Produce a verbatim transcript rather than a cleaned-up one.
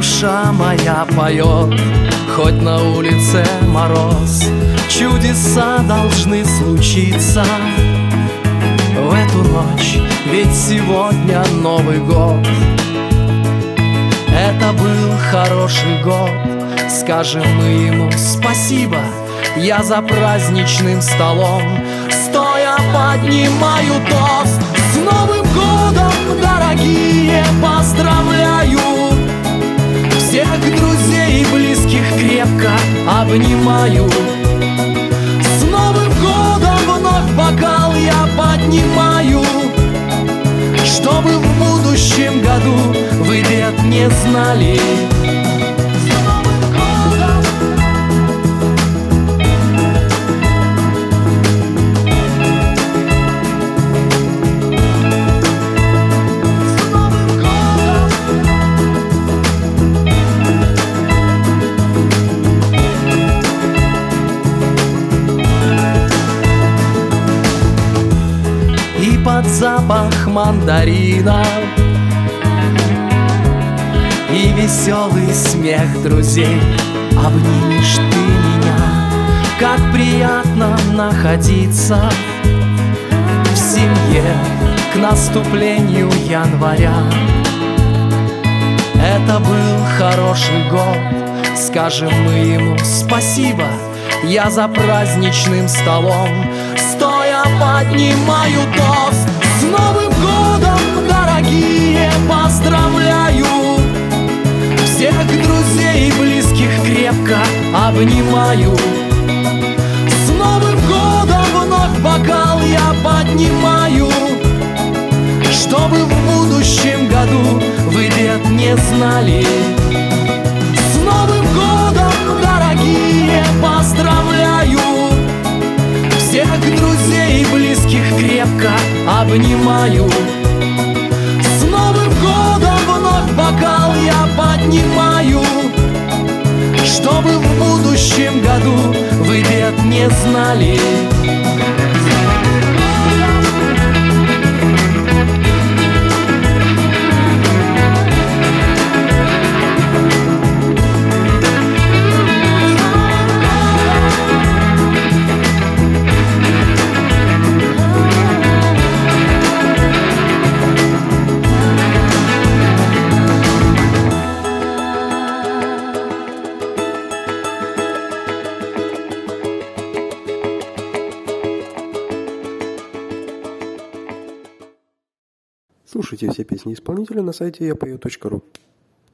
душа моя поет, хоть на улице мороз. Чудеса должны случиться в эту ночь, ведь сегодня Новый год. Это был хороший год, скажем мы ему спасибо. Я за праздничным столом стоя поднимаю тост. С Новым годом, дорогие, поздравляю! Всех друзей и близких крепко обнимаю. С Новым годом вновь бокал я поднимаю, чтобы в будущем году вы бед не знали. Под запах мандарина и веселый смех друзей обнимешь ты меня. Как приятно находиться в семье к наступлению января. Это был хороший год, скажем мы ему спасибо. Я за праздничным столом стоя поднимаю тост. С Новым годом, дорогие, поздравляю! Всех друзей и близких крепко обнимаю. С Новым годом вновь бокал я поднимаю, чтобы в будущем году вы бед не знали. С Новым годом, дорогие, поздравляю! Всех друзей и близких крепко обнимаю. С Новым годом вновь бокал я поднимаю, чтобы в будущем году вы бед не знали. Слушайте все песни исполнителя на сайте я пою точка ру.